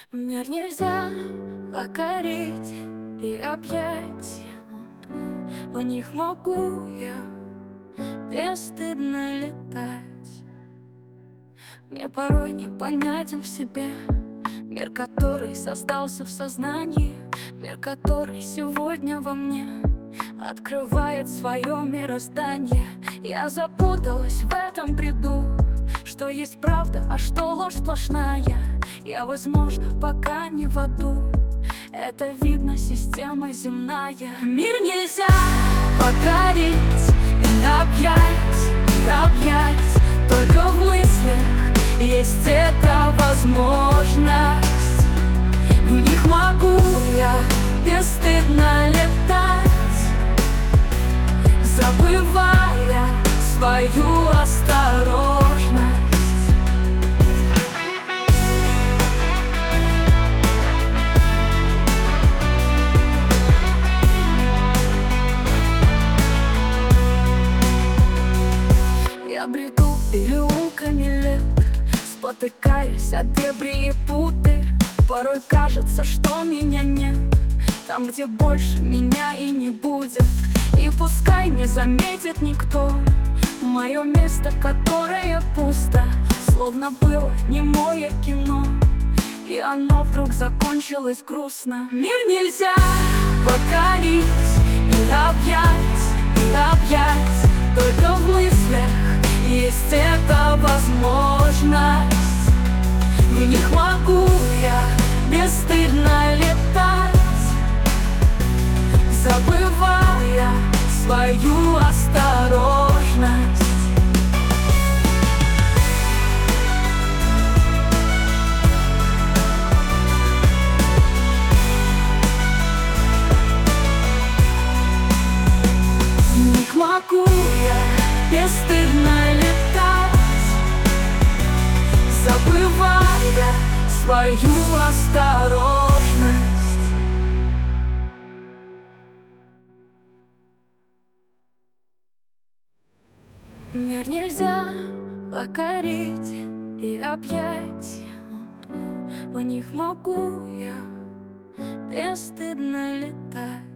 Мир нельзя покорить и объять, в них могу я бесстыдно летать. Мне порой непонятен в себе мир, который создался в сознании, мир, который сегодня во мне открывает свое мироздание. Я запуталась в этом бреду, что есть правда, а что ложь сплошная. Я, возможно, пока не в аду, это видно система земная. Мир нельзя покорить и объять, только в мыслях есть эта возможность. В них могу я бесстыдно летать, забывая свою осторожность. Я бреду переулками лет, спотыкаясь от дебри и путы. Порой кажется, что меня нет там, где больше меня и не будет. И пускай не заметит никто мое место, которое пусто, словно было немое кино, и оно вдруг закончилось грустно. Мир нельзя покорить и объять, только в мыслях есть эта возможность. В них могу я бесстыдно летать, забывая свою осторожность. В них могу я бесстыдно летать, забывая свою осторожность. Мир нельзя покорить и объять, в них могу я бесстыдно летать.